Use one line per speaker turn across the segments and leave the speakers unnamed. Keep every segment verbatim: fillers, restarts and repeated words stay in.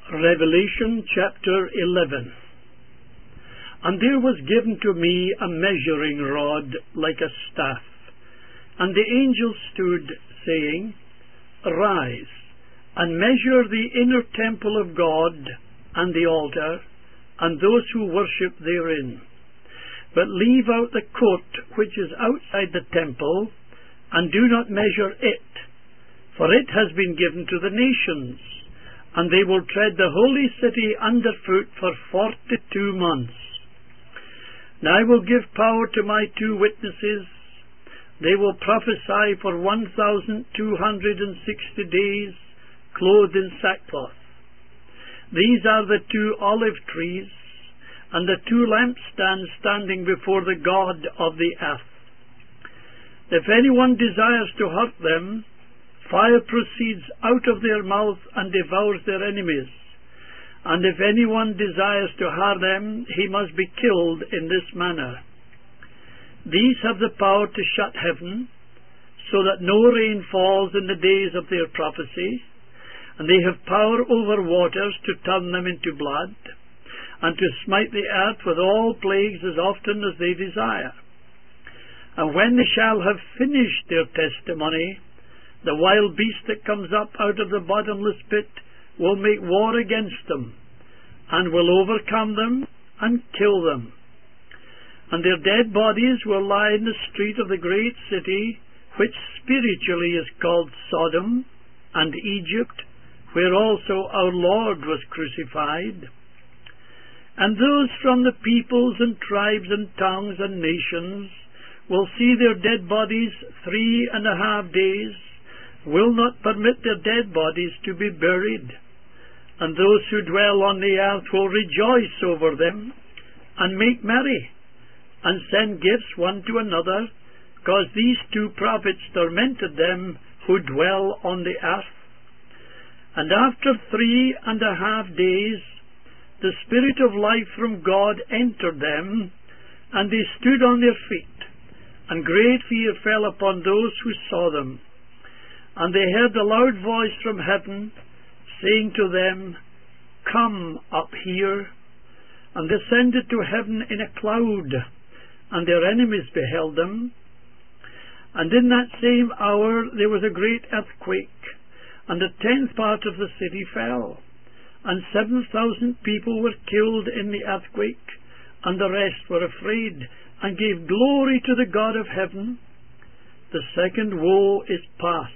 Revelation chapter eleven. And there was given to me a measuring rod like a staff, and the angel stood, saying, Arise, and measure the inner temple of God, and the altar, and those who worship therein. But leave out the court which is outside the temple, and do not measure it, for it has been given to the nations, and they will tread the holy city underfoot for forty-two months. Now I will give power to my two witnesses. They will prophesy for one thousand two hundred and sixty days, clothed in sackcloth. These are the two olive trees, and the two lampstands standing before the God of the earth. If anyone desires to hurt them, fire proceeds out of their mouth and devours their enemies. And if anyone desires to harm them, he must be killed in this manner. These have the power to shut heaven, so that no rain falls in the days of their prophecy, and they have power over waters to turn them into blood, and to smite the earth with all plagues as often as they desire. And when they shall have finished their testimony, the wild beast that comes up out of the bottomless pit will make war against them, and will overcome them and kill them. And their dead bodies will lie in the street of the great city, which spiritually is called Sodom and Egypt, where also our Lord was crucified. And those from the peoples and tribes and tongues and nations will see their dead bodies three and a half days, will not permit their dead bodies to be buried. And those who dwell on the earth will rejoice over them, and make merry, and send gifts one to another, because these two prophets tormented them who dwell on the earth. And after three and a half days, the Spirit of life from God entered them, and they stood on their feet, and great fear fell upon those who saw them. And they heard a loud voice from heaven, saying to them, Come up here. And descended to heaven in a cloud, and their enemies beheld them. And in that same hour there was a great earthquake, and a tenth part of the city fell, and seven thousand people were killed in the earthquake, and the rest were afraid, and gave glory to the God of heaven. The second woe is past.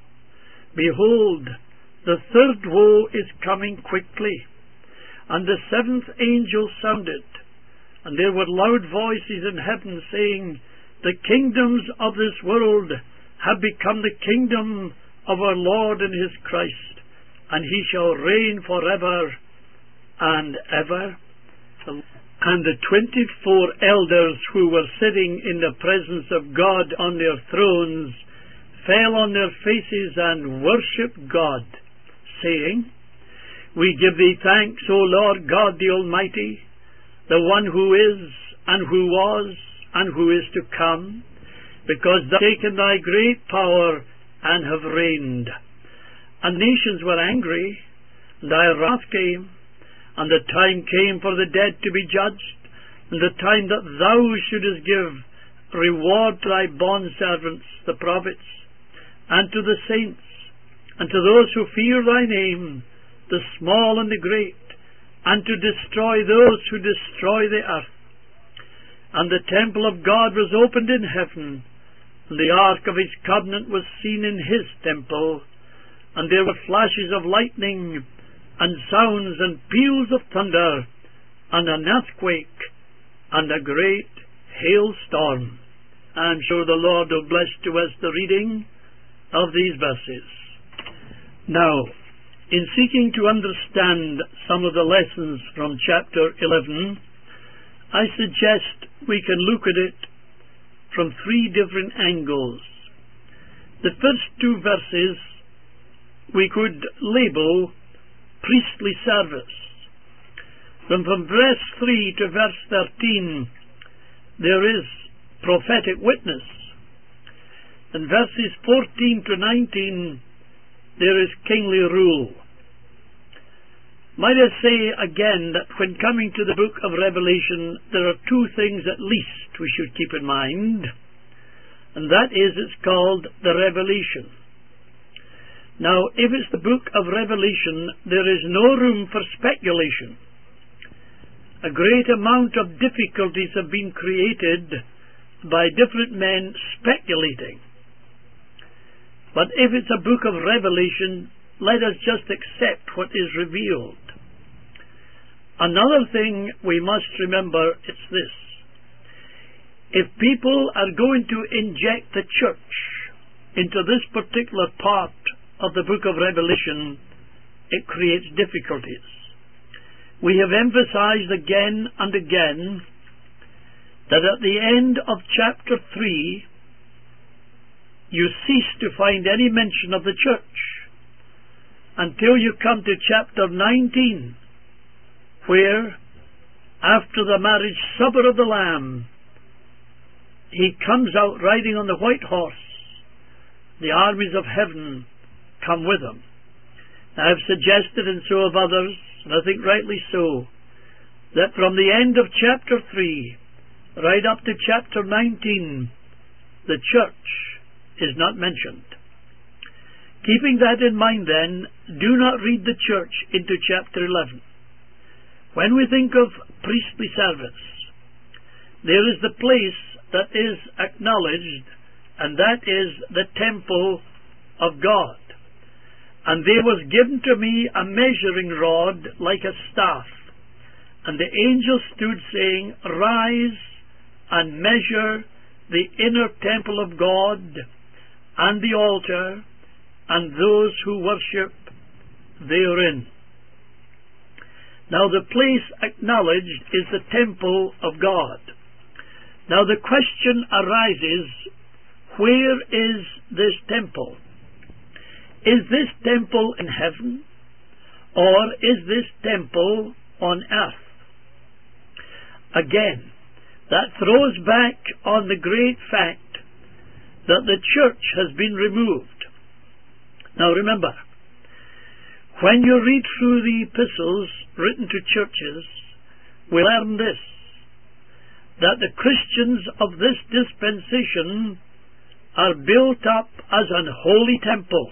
Behold, the third woe is coming quickly. And the seventh angel sounded, and there were loud voices in heaven saying, The kingdoms of this world have become the kingdom of our Lord and his Christ, and he shall reign forever and ever. And the twenty-four elders who were sitting in the presence of God on their thrones fell on their faces and worshipped God, saying, We give thee thanks, O Lord God the Almighty, the one who is, and who was, and who is to come, because thou hast taken thy great power and have reigned. And nations were angry, and thy wrath came, and the time came for the dead to be judged, and the time that thou shouldest give reward to thy bondservants, the prophets, and to the saints, and to those who fear thy name, the small and the great, and to destroy those who destroy the earth. And the temple of God was opened in heaven, and the ark of his covenant was seen in his temple, and there were flashes of lightning, and sounds and peals of thunder, and an earthquake, and a great hailstorm. I am sure the Lord will bless to us the reading of these verses. Now, in seeking to understand some of the lessons from chapter eleven, I suggest we can look at it from three different angles. The first two verses we could label priestly service. Then from verse three to verse thirteen, there is prophetic witness. In verses fourteen to nineteen, there is kingly rule. Might I say again that when coming to the book of Revelation, there are two things at least we should keep in mind, and that is it's called the Revelation. Now, if it's the book of Revelation, there is no room for speculation. A great amount of difficulties have been created by different men speculating. But if it's a book of Revelation, let us just accept what is revealed. Another thing we must remember is this. If people are going to inject the church into this particular part of the book of Revelation, it creates difficulties. We have emphasized again and again that at the end of chapter three, you cease to find any mention of the church until you come to chapter nineteen, where, after the marriage supper of the Lamb, he comes out riding on the white horse. The armies of heaven come with him. I have suggested, and so have others, and I think rightly so, that from the end of chapter three right up to chapter nineteen, the church is not mentioned. Keeping that in mind, then, do not read the church into chapter eleven. When we think of priestly service, there is the place that is acknowledged, and that is the temple of God. And there was given to me a measuring rod like a staff, and the angel stood saying, Rise and measure the inner temple of God, and the altar, and those who worship therein. Now the place acknowledged is the temple of God. Now the question arises, where is this temple? Is this temple in heaven, or is this temple on earth? Again, that throws back on the great fact that the church has been removed. Now remember, when you read through the epistles written to churches, we learn this, that the Christians of this dispensation are built up as an holy temple.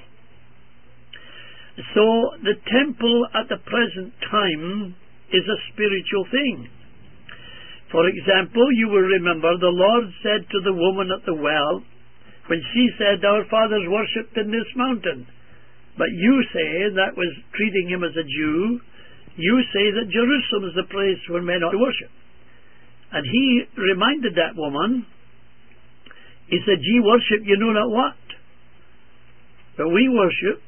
So the temple at the present time is a spiritual thing. For example, you will remember the Lord said to the woman at the well, when she said, Our fathers worshipped in this mountain, but you say, that was treating him as a Jew, you say that Jerusalem is the place where men ought to worship. And he reminded that woman, he said, Ye worship you know not what, but we worship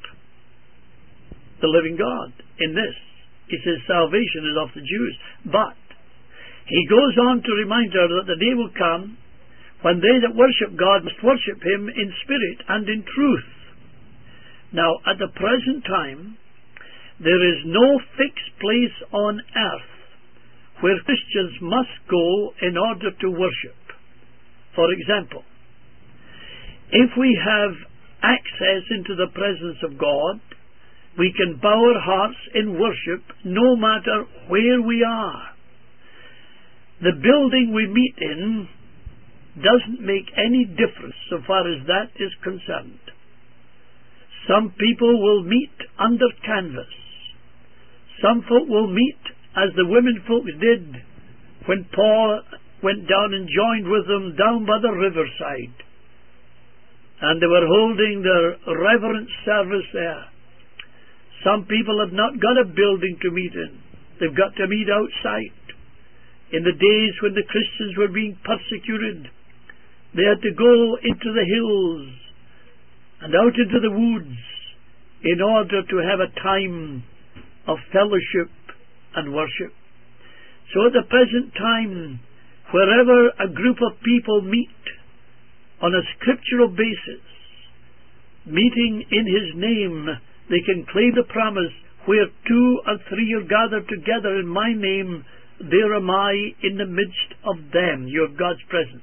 the living God in this. He says salvation is of the Jews. But he goes on to remind her that the day will come when they that worship God must worship him in spirit and in truth. Now, at the present time, there is no fixed place on earth where Christians must go in order to worship. For example, if we have access into the presence of God, we can bow our hearts in worship no matter where we are. The building we meet in doesn't make any difference so far as that is concerned. Some people will meet under canvas. Some folk will meet as the women folks did when Paul went down and joined with them down by the riverside. And they were holding their reverent service there. Some people have not got a building to meet in. They've got to meet outside. In the days when the Christians were being persecuted, they had to go into the hills and out into the woods in order to have a time of fellowship and worship. So at the present time, wherever a group of people meet on a scriptural basis, meeting in his name, they can claim the promise, where two or three are gathered together in my name, there am I in the midst of them. You have God's presence.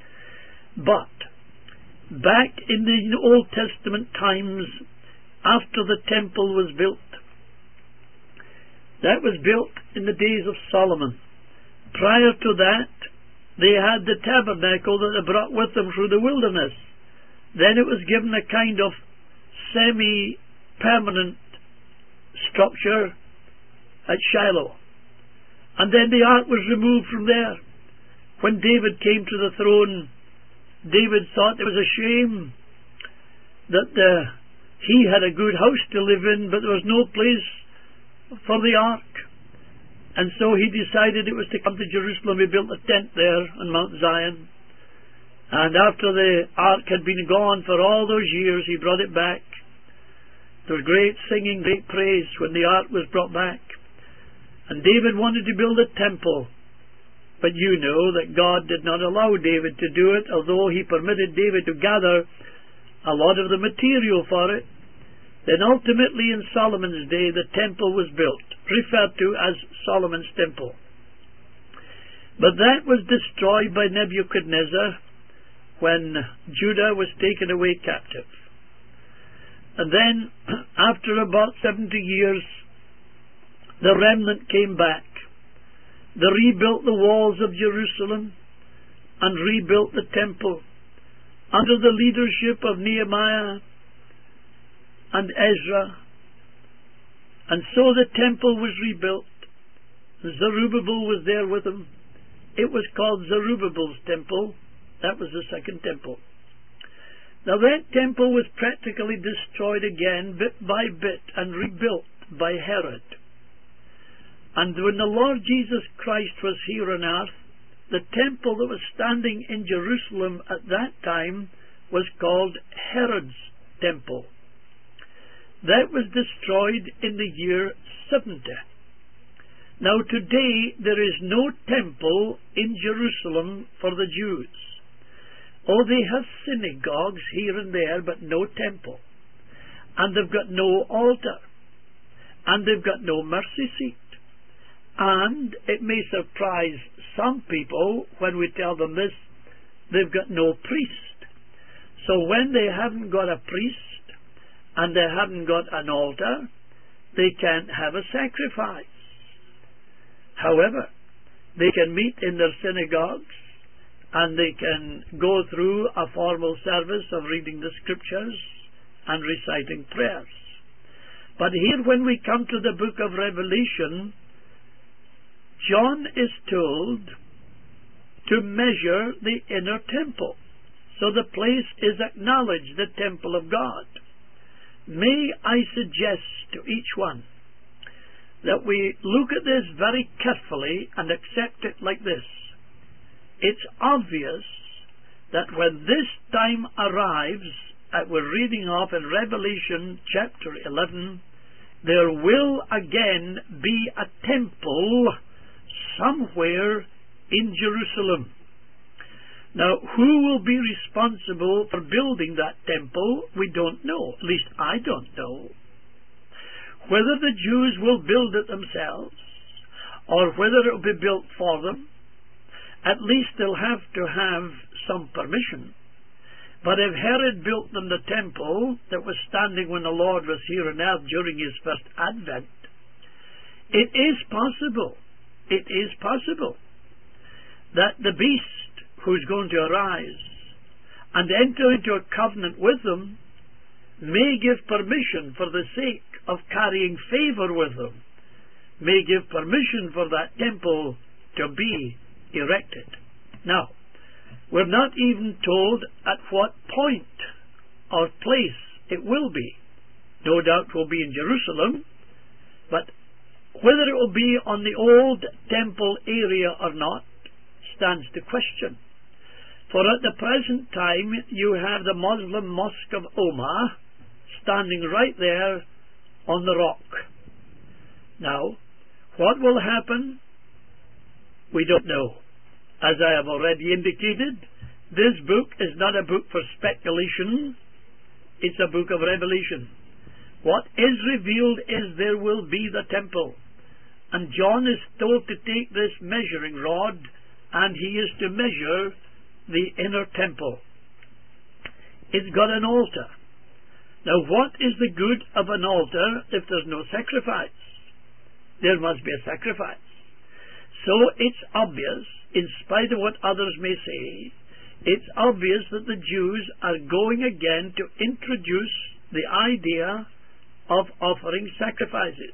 But back in the Old Testament times, after the temple was built, That was built in the days of Solomon. Prior to that, they had the tabernacle that they brought with them through the wilderness. Then it was given a kind of semi-permanent structure at Shiloh. And then the ark was removed from there. When David came to the throne, David thought it was a shame that the, he had a good house to live in, but there was no place for the ark. And so he decided it was to come to Jerusalem. He built a tent there on Mount Zion. And after the ark had been gone for all those years, he brought it back. There was great singing, great praise when the ark was brought back. And David wanted to build a temple. But you know that God did not allow David to do it, although he permitted David to gather a lot of the material for it. Then ultimately in Solomon's day the temple was built, referred to as Solomon's temple. But that was destroyed by Nebuchadnezzar when Judah was taken away captive. And then after about seventy years, the remnant came back. They rebuilt the walls of Jerusalem and rebuilt the temple under the leadership of Nehemiah and Ezra. And so the temple was rebuilt. Zerubbabel was there with them. It was called Zerubbabel's temple. That was the second temple. Now that temple was practically destroyed again bit by bit and rebuilt by Herod. And when the Lord Jesus Christ was here on earth, the temple that was standing in Jerusalem at that time was called Herod's temple. That was destroyed in the year seventy. Now today there is no temple in Jerusalem for the Jews. Oh, they have synagogues here and there, but no temple. And they've got no altar. And they've got no mercy seat. And it may surprise some people when we tell them this, they've got no priest. So when they haven't got a priest and they haven't got an altar, they can't have a sacrifice. However, they can meet in their synagogues and they can go through a formal service of reading the scriptures and reciting prayers. But here when we come to the book of Revelation, John is told to measure the inner temple. So the place is acknowledged the temple of God. May I suggest to each one that we look at this very carefully and accept it like this. It's obvious that when this time arrives, that we're reading of in Revelation chapter eleven, there will again be a temple somewhere in Jerusalem. Now, who will be responsible for building that temple? We don't know. At least I don't know. Whether the Jews will build it themselves or whether it will be built for them, at least they'll have to have some permission. But if Herod built them the temple that was standing when the Lord was here on earth during his first advent, it is possible It is possible that the beast who's going to arise and enter into a covenant with them may give permission for the sake of carrying favor with them, may give permission for that temple to be erected. Now, we're not even told at what point or place it will be. No doubt it will be in Jerusalem, but whether it will be on the old temple area or not stands to question. For at the present time you have the Muslim Mosque of Omar standing right there on the rock. Now, what will happen? We don't know. As I have already indicated, this book is not a book for speculation. It's a book of revelation. What is revealed is there will be the temple. And John is told to take this measuring rod and he is to measure the inner temple. It's got an altar. Now what is the good of an altar if there's no sacrifice? there must be a sacrifice. So it's obvious, in spite of what others may say, it's obvious that the Jews are going again to introduce the idea of offering sacrifices.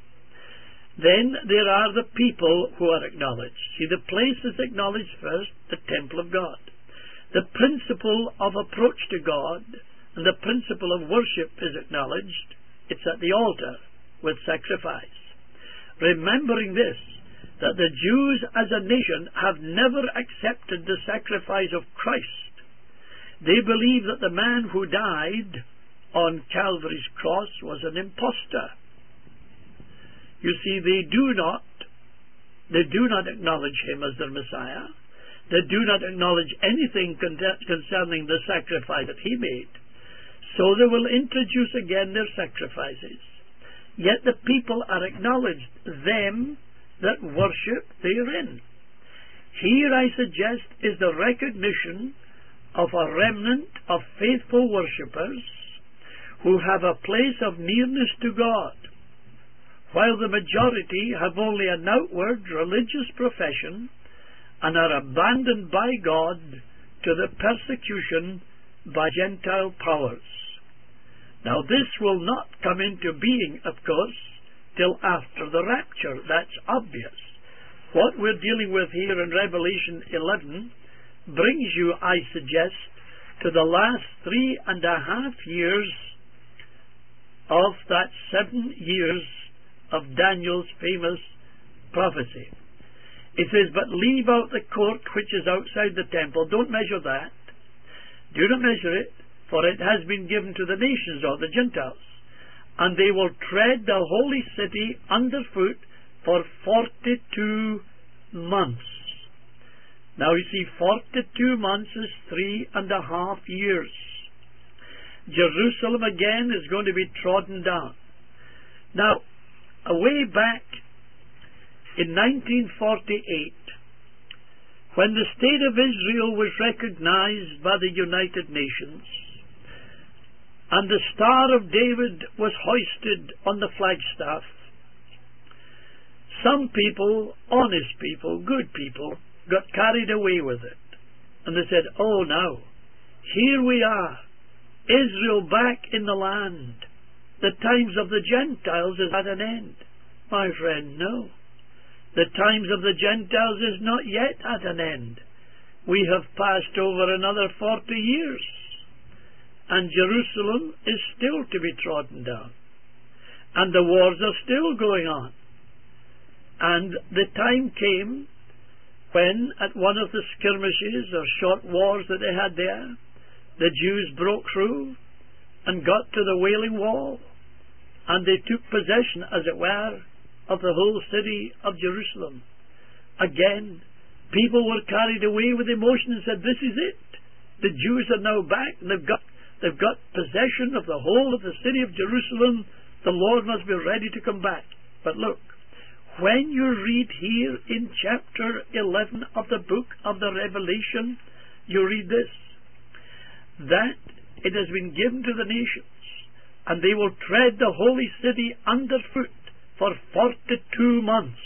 Then there are the people who are acknowledged. See, the place is acknowledged first, the temple of God. The principle of approach to God and the principle of worship is acknowledged. It's at the altar with sacrifice. Remembering this, that the Jews as a nation have never accepted the sacrifice of Christ. They believe that the man who died on Calvary's cross was an impostor. You see, they do not, they do not acknowledge him as their Messiah. They do not acknowledge anything concerning the sacrifice that he made. So they will introduce again their sacrifices. Yet the people are acknowledged, them that worship therein. Here, I suggest, is the recognition of a remnant of faithful worshippers who have a place of nearness to God, while the majority have only an outward religious profession and are abandoned by God to the persecution by Gentile powers. Now, this will not come into being, of course, till after the rapture. That's obvious. What we're dealing with here in Revelation eleven brings you, I suggest, to the last three and a half years of that seven years of Daniel's famous prophecy. It says, "But leave out the court which is outside the temple." Don't measure that. Do not measure it, for it has been given to the nations or the Gentiles, and they will tread the holy city underfoot for forty-two months. Now you see, forty-two months is three and a half years. Jerusalem again is going to be trodden down. Now, away back in nineteen forty-eight, when the state of Israel was recognized by the United Nations, and the Star of David was hoisted on the flagstaff, some people, honest people, good people, got carried away with it. And they said, "Oh, now, here we are, Israel back in the land. The times of the Gentiles is at an end." My friend, no. The times of the Gentiles is not yet at an end. We have passed over another forty years. And Jerusalem is still to be trodden down. And the wars are still going on. And the time came when, at one of the skirmishes or short wars that they had there, the Jews broke through and got to the Wailing Wall, and they took possession, as it were, of the whole city of Jerusalem. Again, people were carried away with emotion and said, "This is it. The Jews are now back, and they've got They've got possession of the whole of the city of Jerusalem. The Lord must be ready to come back." But look, when you read here in chapter eleven of the book of the Revelation, you read this, that it has been given to the nations, and they will tread the holy city underfoot for forty-two months.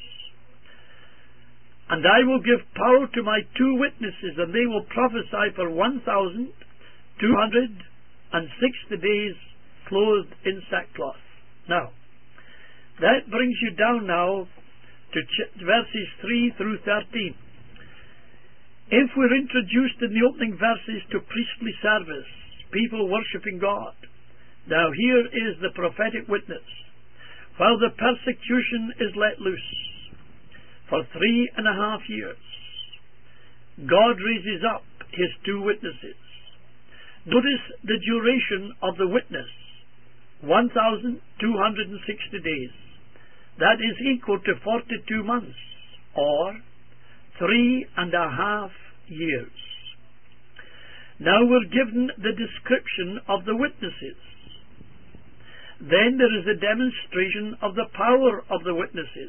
"And I will give power to my two witnesses, and they will prophesy for one thousand two hundred and sixty days, clothed in sackcloth." Now, that brings you down now to ch- verses three through thirteen. If we're introduced in the opening verses to priestly service, people worshipping God, now here is the prophetic witness. While the persecution is let loose for three and a half years, God raises up his two witnesses. Notice the duration of the witness, one thousand two hundred sixty days. That is equal to forty-two months, or three and a half years. Now we're given the description of the witnesses. Then there is a demonstration of the power of the witnesses.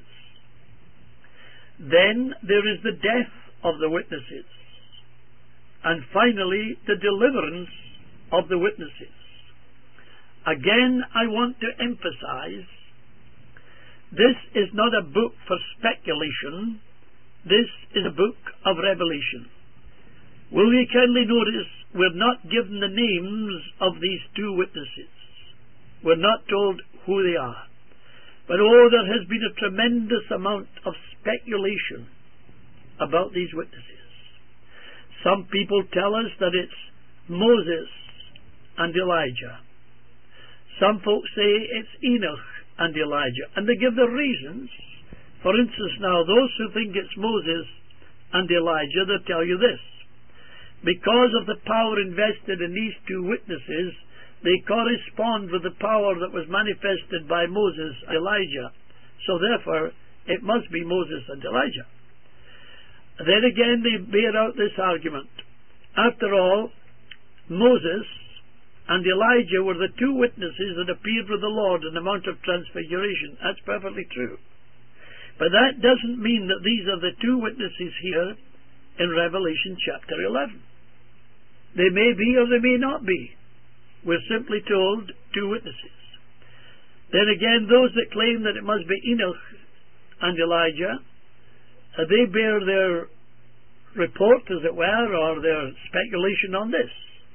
Then there is the death of the witnesses. And finally, the deliverance of the witnesses. Again, I want to emphasize This is not a book for speculation. This is a book of revelation. Will you kindly notice we're not given the names of these two witnesses. We're not told who they are. But oh, there has been a tremendous amount of speculation about these witnesses. Some people tell us that it's Moses and Elijah. Some folks say it's Enoch and Elijah, and they give their reasons. For instance, now, those who think it's Moses and Elijah, they'll tell you this. Because of the power invested in these two witnesses, they correspond with the power that was manifested by Moses and Elijah. So therefore, it must be Moses and Elijah. Then again, they bear out this argument. After all, Moses and Elijah were the two witnesses that appeared with the Lord in the Mount of Transfiguration. That's perfectly true. But that doesn't mean that these are the two witnesses here in Revelation chapter eleven. They may be or they may not be. We're simply told two witnesses. Then again, those that claim that it must be Enoch and Elijah, uh, they bear their report, as it were, or their speculation on this,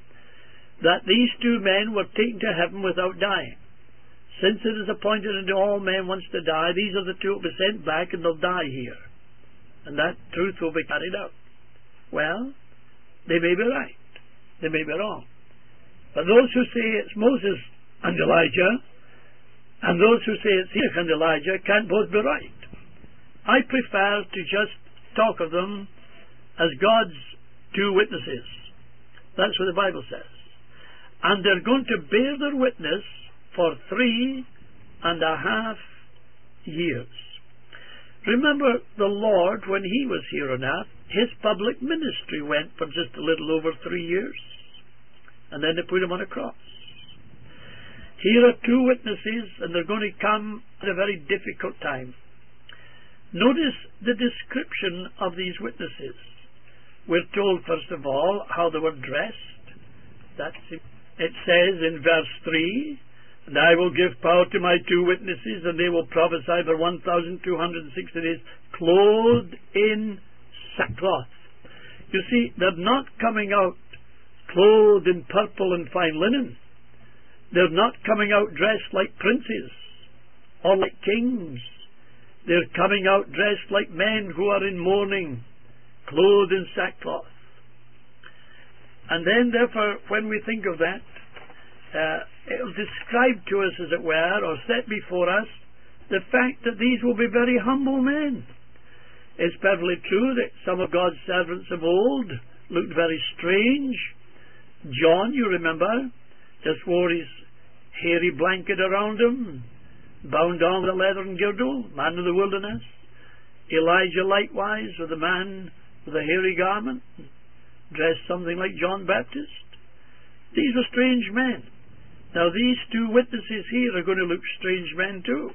that these two men were taken to heaven without dying. Since it is appointed unto all men once to die, these are the two who will be sent back and they'll die here. And that truth will be carried out. Well, they may be right. They may be wrong. But those who say it's Moses and Elijah, and those who say it's Enoch and Elijah, can't both be right. I prefer to just talk of them as God's two witnesses. That's what the Bible says. And they're going to bear their witness for three and a half years. Remember the Lord, when He was here on earth, His public ministry went for just a little over three years. And then they put Him on a cross. Here are two witnesses, and they're going to come at a very difficult time. Notice the description of these witnesses. We're told, first of all, how they were dressed. That's it. It says in verse three, "And I will give power to my two witnesses, and they will prophesy for one thousand two hundred sixty days, clothed in sackcloth." You see, they're not coming out clothed in purple and fine linen. They're not coming out dressed like princes or like kings. They're coming out dressed like men who are in mourning, clothed in sackcloth. And then, therefore, when we think of that, uh, it'll describe to us, as it were, or set before us, the fact that these will be very humble men. It's perfectly true that some of God's servants of old looked very strange. John, you remember, just wore his hairy blanket around him, bound on with a leathern girdle, man of the wilderness. Elijah likewise, with a man with a hairy garment, dressed something like John Baptist. These were strange men. Now these two witnesses here are going to look strange men too,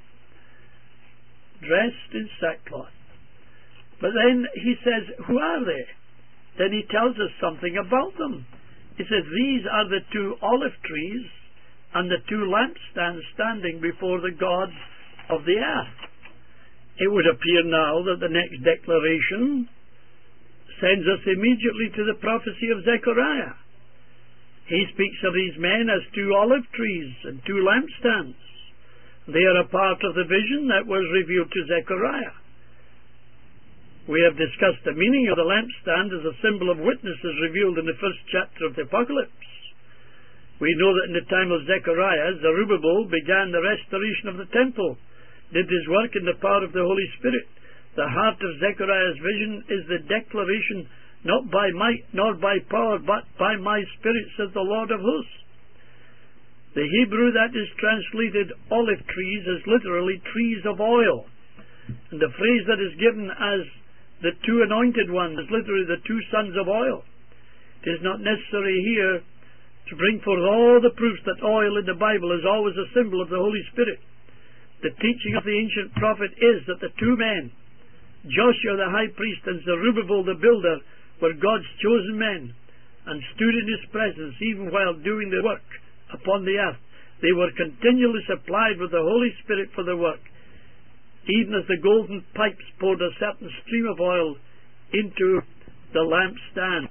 dressed in sackcloth. But then he says, who are they? Then he tells us something about them. He says, these are the two olive trees and the two lampstands standing before the God of the earth. It would appear now that the next declaration sends us immediately to the prophecy of Zechariah. He speaks of these men as two olive trees and two lampstands. They are a part of the vision that was revealed to Zechariah. We have discussed the meaning of the lampstand as a symbol of witnesses revealed in the first chapter of the Apocalypse. We know that in the time of Zechariah, Zerubbabel began the restoration of the temple, did his work in the power of the Holy Spirit. The heart of Zechariah's vision is the declaration, not by might nor by power, but by my Spirit, says the Lord of hosts. The Hebrew that is translated olive trees is literally trees of oil. And the phrase that is given as the two anointed ones is literally the two sons of oil. It is not necessary here to bring forth all the proofs that oil in the Bible is always a symbol of the Holy Spirit. The teaching of the ancient prophet is that the two men, Joshua the high priest and Zerubbabel the builder, were God's chosen men and stood in His presence even while doing the work upon the earth. They were continually supplied with the Holy Spirit for their work. even as the golden pipes poured a certain stream of oil into the lampstand.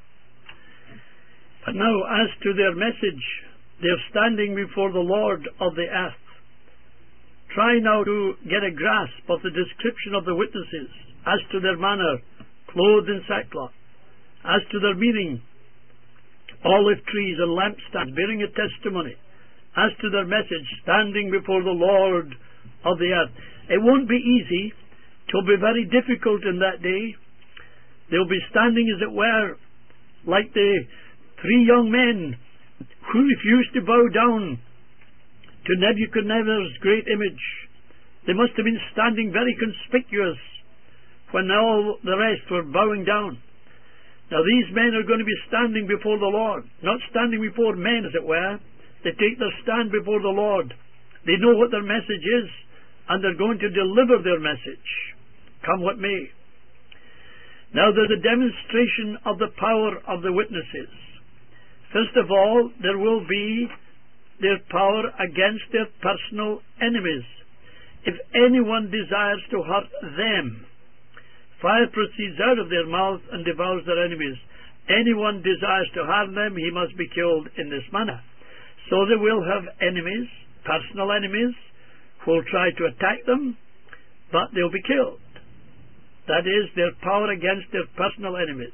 But now, as to their message, they're standing before the Lord of the earth. Try now to get a grasp of the description of the witnesses as to their manner, clothed in sackcloth, as to their meaning, olive trees and lampstands bearing a testimony, as to their message, standing before the Lord of the earth. It won't be easy. It will be very difficult in that day. They'll be standing, as it were, like the three young men who refused to bow down to Nebuchadnezzar's great image. They must have been standing very conspicuous when all the rest were bowing down. Now these men are going to be standing before the Lord, not standing before men, as it were. They take their stand before the Lord. They know what their message is, and they're going to deliver their message, come what may. Now there's a demonstration of the power of the witnesses. First of all, there will be their power against their personal enemies. If anyone desires to hurt them, fire proceeds out of their mouth and devours their enemies. Anyone desires to harm them, he must be killed in this manner. So they will have enemies, personal enemies, who will try to attack them, but they'll be killed. That is their power against their personal enemies.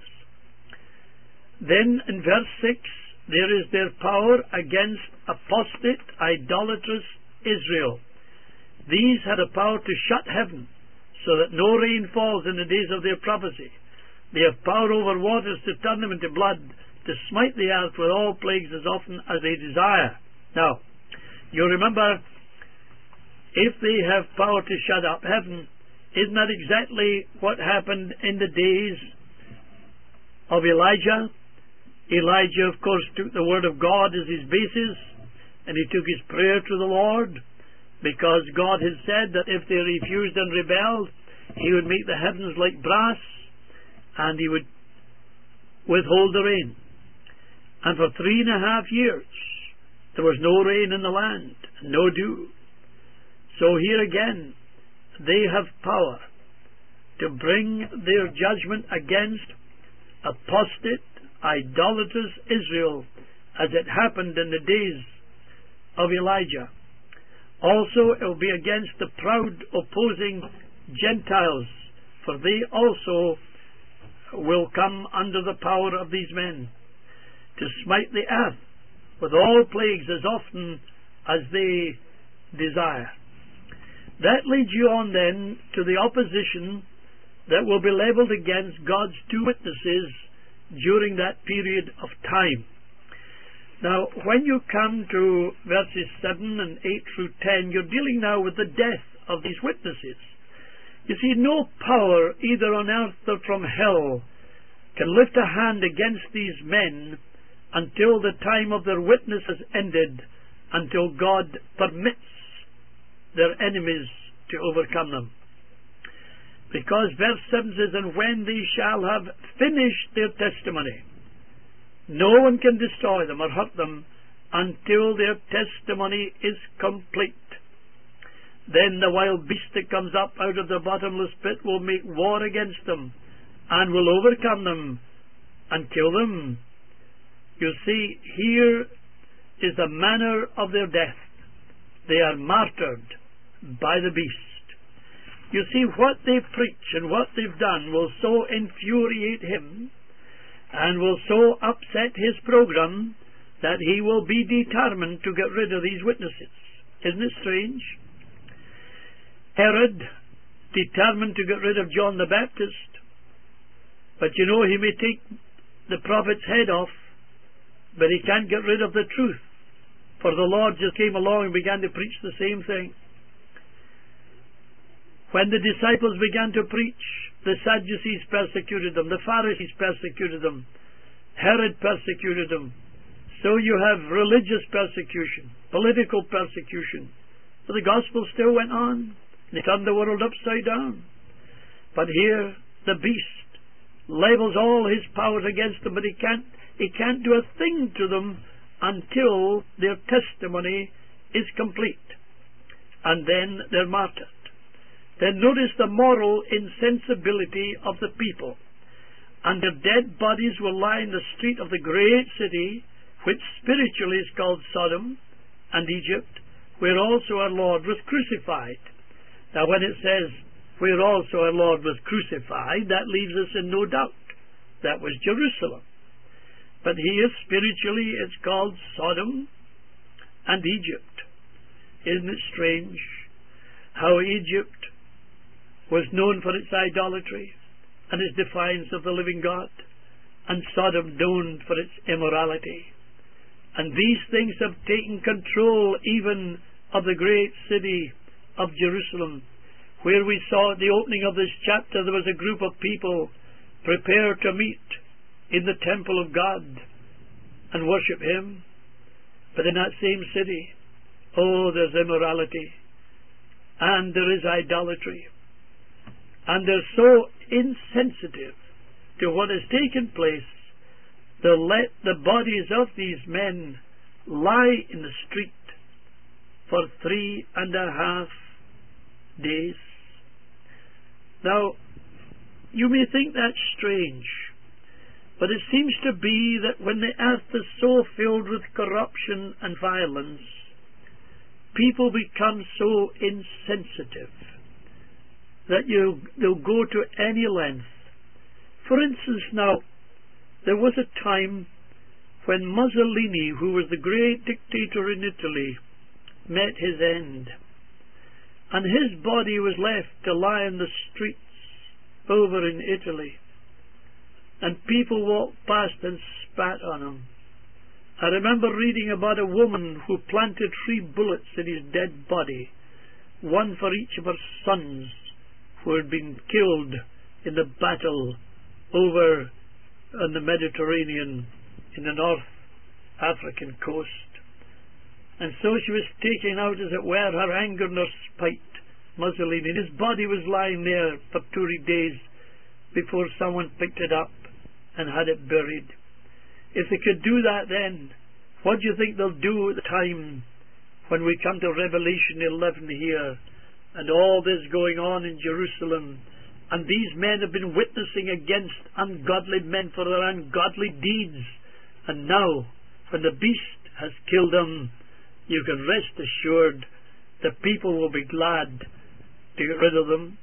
Then in verse six, there is their power against apostate, idolatrous Israel. These had a power to shut heaven so that no rain falls in the days of their prophecy. They have power over waters to turn them into blood, to smite the earth with all plagues as often as they desire. Now, you remember, if they have power to shut up heaven, isn't that exactly what happened in the days of Elijah? Elijah, of course, took the Word of God as his basis, and he took his prayer to the Lord, because God had said that if they refused and rebelled, he would make the heavens like brass, and he would withhold the rain. And for three and a half years, there was no rain in the land, no dew. So here again, they have power to bring their judgment against apostate, idolatrous Israel, as it happened in the days of Elijah. Also, it will be against the proud, opposing Gentiles, for they also will come under the power of these men, to smite the earth with all plagues as often as they desire. That leads you on then to the opposition that will be levelled against God's two witnesses during that period of time. Now, when you come to verses seven and eight through ten, you're dealing now with the death of these witnesses. You see, no power, either on earth or from hell, can lift a hand against these men until the time of their witness has ended, until God permits their enemies to overcome them. Because verse seven says, and when they shall have finished their testimony, no one can destroy them or hurt them until their testimony is complete. Then the wild beast that comes up out of the bottomless pit will make war against them and will overcome them and kill them. You see, here is the manner of their death. They are martyred by the beast. You see, what they preach and what they've done will so infuriate him and will so upset his program that he will be determined to get rid of these witnesses. Isn't it strange? Herod determined to get rid of John the Baptist, but you know, he may take the prophet's head off, but he can't get rid of the truth, for the Lord just came along and began to preach the same thing. When the disciples began to preach, the Sadducees persecuted them, the Pharisees persecuted them, Herod persecuted them. So you have religious persecution, political persecution. But the gospel still went on. They turned the world upside down. But here, the beast levels all his powers against them, but he can't, he can't do a thing to them until their testimony is complete. And then they're martyred. Then notice the moral insensibility of the people. And their dead bodies will lie in the street of the great city, which spiritually is called Sodom and Egypt, where also our Lord was crucified. Now when it says, where also our Lord was crucified, that leaves us in no doubt. That was Jerusalem. But here, spiritually, it's called Sodom and Egypt. Isn't it strange how Egypt was known for its idolatry and its defiance of the living God, and Sodom known for its immorality? And these things have taken control even of the great city of Jerusalem, where we saw at the opening of this chapter there was a group of people prepared to meet in the temple of God and worship Him. But in that same city, oh, there's immorality, and there is idolatry, and they're so insensitive to what has taken place, they'll let the bodies of these men lie in the street for three and a half days. Now, you may think that's strange, but it seems to be that when the earth is so filled with corruption and violence, people become so insensitive that you, they'll go to any length. For instance, now, there was a time when Mussolini, who was the great dictator in Italy, met his end, and his body was left to lie in the streets over in Italy, and people walked past and spat on him. I remember reading about a woman who planted three bullets in his dead body, one for each of her sons who had been killed in the battle over on the Mediterranean in the North African coast. And so she was taking out, as it were, her anger and her spite, Mussolini. His body was lying there for two days before someone picked it up and had it buried. If they could do that then, what do you think they'll do at the time when we come to Revelation eleven here, and all this going on in Jerusalem, and these men have been witnessing against ungodly men for their ungodly deeds, and now, when the beast has killed them, you can rest assured the people will be glad to get rid of them.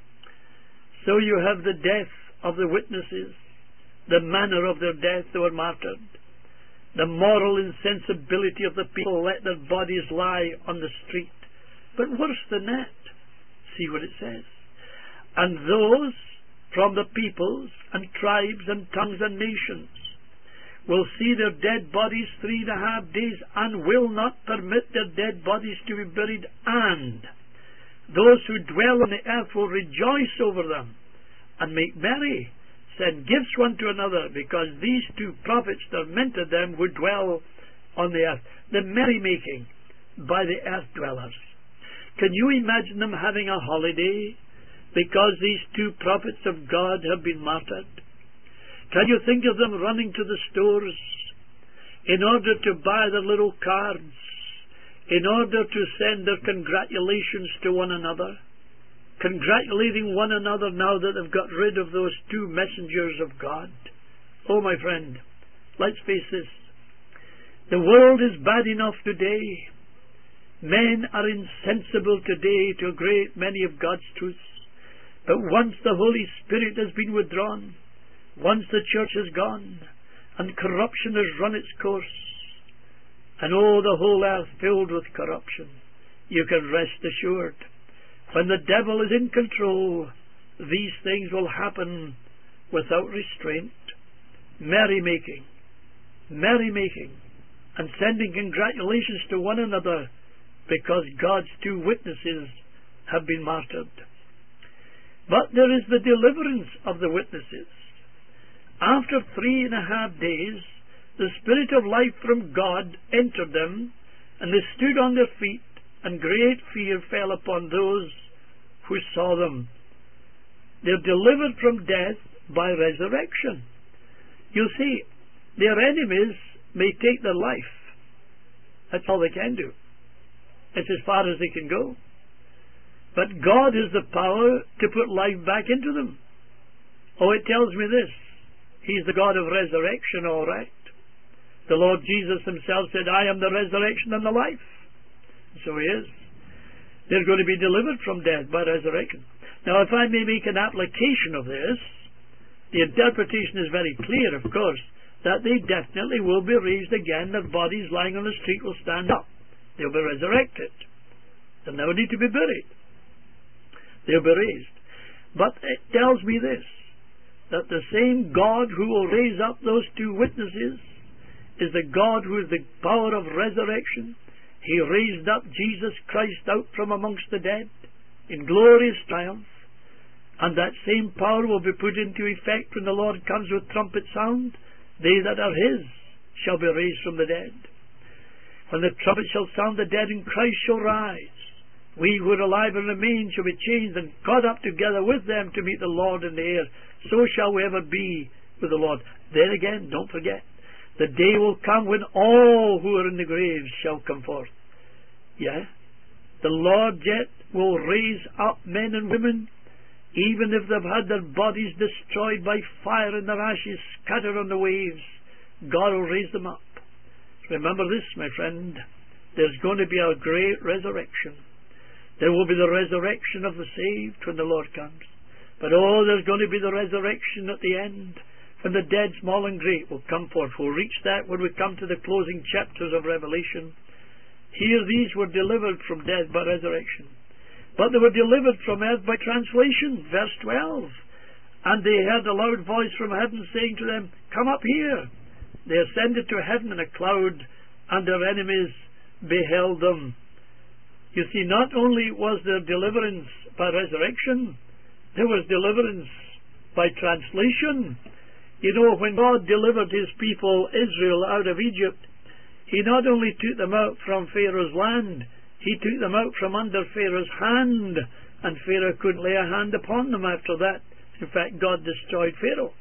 So you have the death of the witnesses, the manner of their death, they were martyred, the moral insensibility of the people, let their bodies lie on the street. But worse than that, see what it says. And those from the peoples and tribes and tongues and nations will see their dead bodies three and a half days, and will not permit their dead bodies to be buried, and those who dwell on the earth will rejoice over them and make merry, send gifts one to another, because these two prophets tormented them who dwell on the earth. The merrymaking by the earth dwellers. Can you imagine them having a holiday because these two prophets of God have been martyred? Can you think of them running to the stores in order to buy their little cards, in order to send their congratulations to one another, congratulating one another now that they've got rid of those two messengers of God? Oh, my friend, let's face this. The world is bad enough today. Men are insensible today to a great many of God's truths. But once the Holy Spirit has been withdrawn, once the church has gone, and corruption has run its course, and oh, the whole earth filled with corruption, you can rest assured, when the devil is in control, these things will happen without restraint. Merrymaking, merrymaking, and sending congratulations to one another because God's two witnesses have been martyred. But there is the deliverance of the witnesses. After three and a half days, the Spirit of life from God entered them, and they stood on their feet, and great fear fell upon those who saw them. They're delivered from death by resurrection. You see, their enemies may take their life. That's all they can do. It's as far as they can go. But God has the power to put life back into them. Oh, it tells me this. He's the God of resurrection, all right. The Lord Jesus himself said, I am the resurrection and the life. So he is. They're going to be delivered from death by resurrection. Now, if I may make an application of this, the interpretation is very clear, of course, that they definitely will be raised again. Their bodies lying on the street will stand up. They'll be resurrected. They'll never need to be buried. They'll be raised. But it tells me this, that the same God who will raise up those two witnesses is the God who is the power of resurrection. He raised up Jesus Christ out from amongst the dead in glorious triumph, and that same power will be put into effect when the Lord comes with trumpet sound. They that are his shall be raised from the dead. When the trumpet shall sound, the dead in Christ shall rise. We who are alive and remain shall be changed and caught up together with them to meet the Lord in the air. So shall we ever be with the Lord. Then again, don't forget, the day will come when all who are in the graves shall come forth. Yeah? The Lord yet will raise up men and women, even if they've had their bodies destroyed by fire and their ashes scattered on the waves. God will raise them up. Remember this, my friend. There's going to be a great resurrection. There will be the resurrection of the saved when the Lord comes. But oh, there's going to be the resurrection at the end, when the dead, small and great, will come forth. We'll reach that when we come to the closing chapters of Revelation. Here these were delivered from death by resurrection. But they were delivered from earth by translation. Verse twelve. And they heard a loud voice from heaven saying to them, Come up here. They ascended to heaven in a cloud, and their enemies beheld them. You see, not only was there deliverance by resurrection, there was deliverance by translation. You know, when God delivered his people, Israel, out of Egypt, he not only took them out from Pharaoh's land, he took them out from under Pharaoh's hand, and Pharaoh couldn't lay a hand upon them after that. In fact, God destroyed Pharaoh.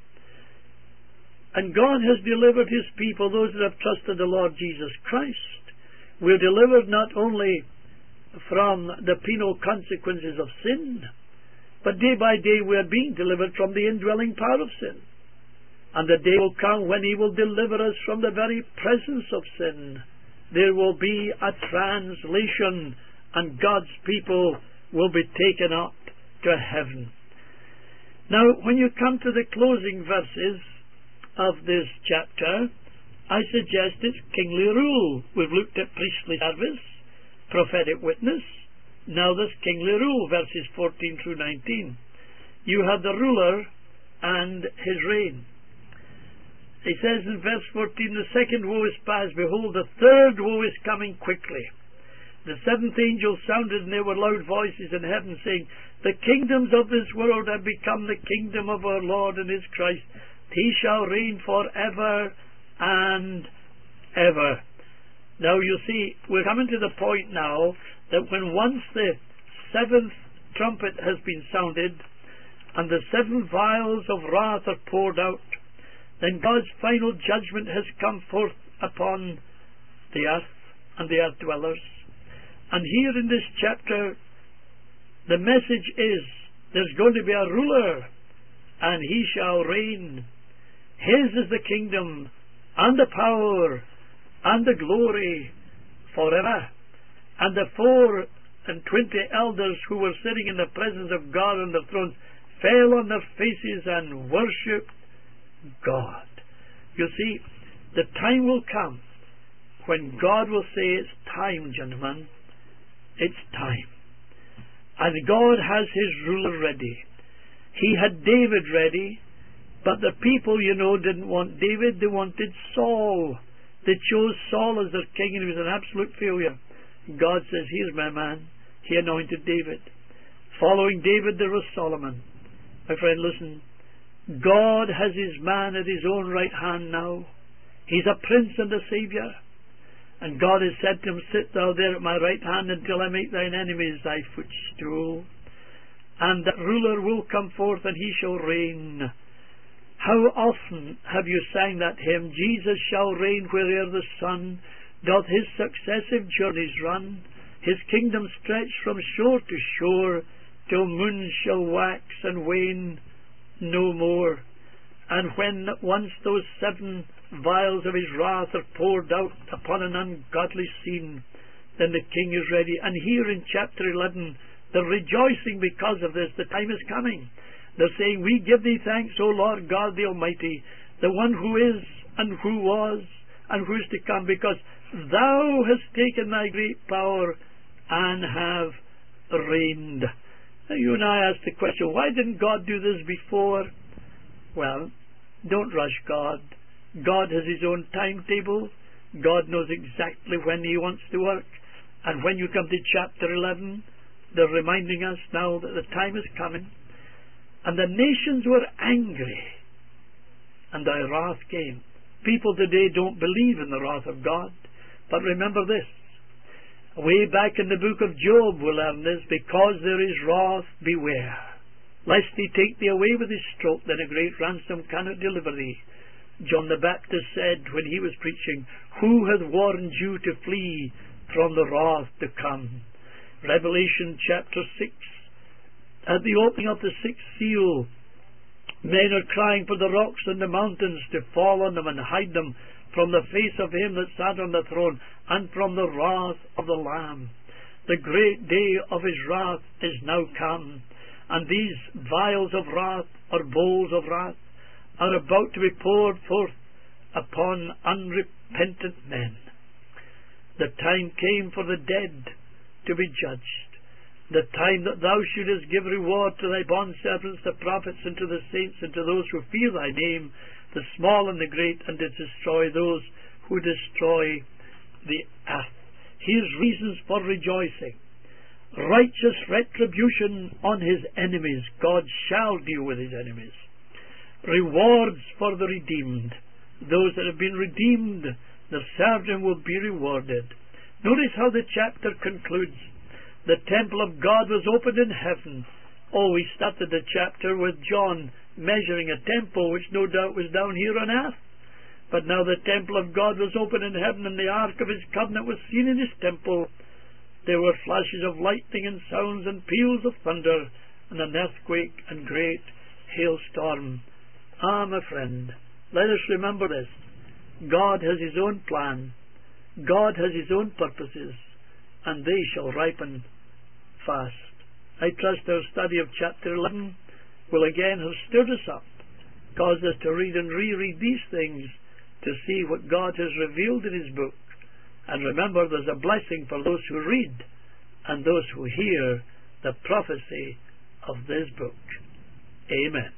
And God has delivered his people, those that have trusted the Lord Jesus Christ. We're delivered not only from the penal consequences of sin, but day by day we are being delivered from the indwelling power of sin. And the day will come when he will deliver us from the very presence of sin. There will be a translation, and God's people will be taken up to heaven. Now, when you come to the closing verses of this chapter, I suggest it's kingly rule. We've looked at priestly service, prophetic witness. Now there's kingly rule, verses fourteen through nineteen. You have the ruler and his reign. He says in verse fourteen, The second woe is past. Behold, the third woe is coming quickly. The seventh angel sounded, and there were loud voices in heaven saying, The kingdoms of this world have become the kingdom of our Lord and his Christ. He shall reign forever and ever. Now you see, we're coming to the point now that when once the seventh trumpet has been sounded and the seven vials of wrath are poured out, then God's final judgment has come forth upon the earth and the earth dwellers. And here in this chapter, the message is, there's going to be a ruler, and he shall reign. His is the kingdom and the power and the glory forever. And the four and twenty elders who were sitting in the presence of God on the throne fell on their faces and worshipped God. You see, the time will come when God will say, It's time, gentlemen. It's time. And God has his ruler ready. He had David ready, but the people, you know, didn't want David. They wanted Saul. They chose Saul as their king, and he was an absolute failure. God says, Here's my man. He anointed David. Following David, there was Solomon. My friend, listen. God has his man at his own right hand now. He's a prince and a saviour. And God has said to him, Sit thou there at my right hand until I make thine enemies thy footstool. And that ruler will come forth, and he shall reign. How often have you sang that hymn, Jesus shall reign where'er the sun doth his successive journeys run? His kingdom stretched from shore to shore, till moons shall wax and wane no more. And when once those seven vials of his wrath are poured out upon an ungodly scene, then the king is ready. And here in chapter eleven, they're rejoicing because of this. The time is coming. They're saying, we give thee thanks, O Lord God the Almighty, the one who is and who was and who is to come, because thou hast taken thy great power and have reigned. Now you and I ask the question, why didn't God do this before? Well, don't rush God. God has his own timetable. God knows exactly when he wants to work. And when you come to chapter eleven, they're reminding us now that the time is coming. And the nations were angry, and thy wrath came. People today don't believe in the wrath of God. But remember this. Way back in the book of Job we learn this, because there is wrath, beware. Lest he take thee away with his stroke, then a great ransom cannot deliver thee. John the Baptist said when he was preaching, who hath warned you to flee from the wrath to come? Revelation chapter six. At the opening of the sixth seal, men are crying for the rocks and the mountains to fall on them and hide them from the face of him that sat on the throne and from the wrath of the Lamb. The great day of his wrath is now come, and these vials of wrath, or bowls of wrath, are about to be poured forth upon unrepentant men. The time came for the dead to be judged. The time that thou shouldest give reward to thy bondservants, the prophets, and to the saints, and to those who fear thy name, the small and the great, and to destroy those who destroy the earth. Here's reasons for rejoicing. Righteous retribution on his enemies. God shall deal with his enemies. Rewards for the redeemed. Those that have been redeemed, that served him, will be rewarded. Notice how the chapter concludes. The temple of God was opened in heaven. Oh, we started the chapter with John measuring a temple which no doubt was down here on earth. But now the temple of God was opened in heaven, and the ark of his covenant was seen in his temple. There were flashes of lightning and sounds and peals of thunder, and an earthquake and great hailstorm. Ah, my friend, let us remember this. God has his own plan. God has his own purposes, and they shall ripen fast. I trust our study of chapter eleven will again have stirred us up, caused us to read and reread these things to see what God has revealed in his book. And remember, there's a blessing for those who read and those who hear the prophecy of this book. Amen.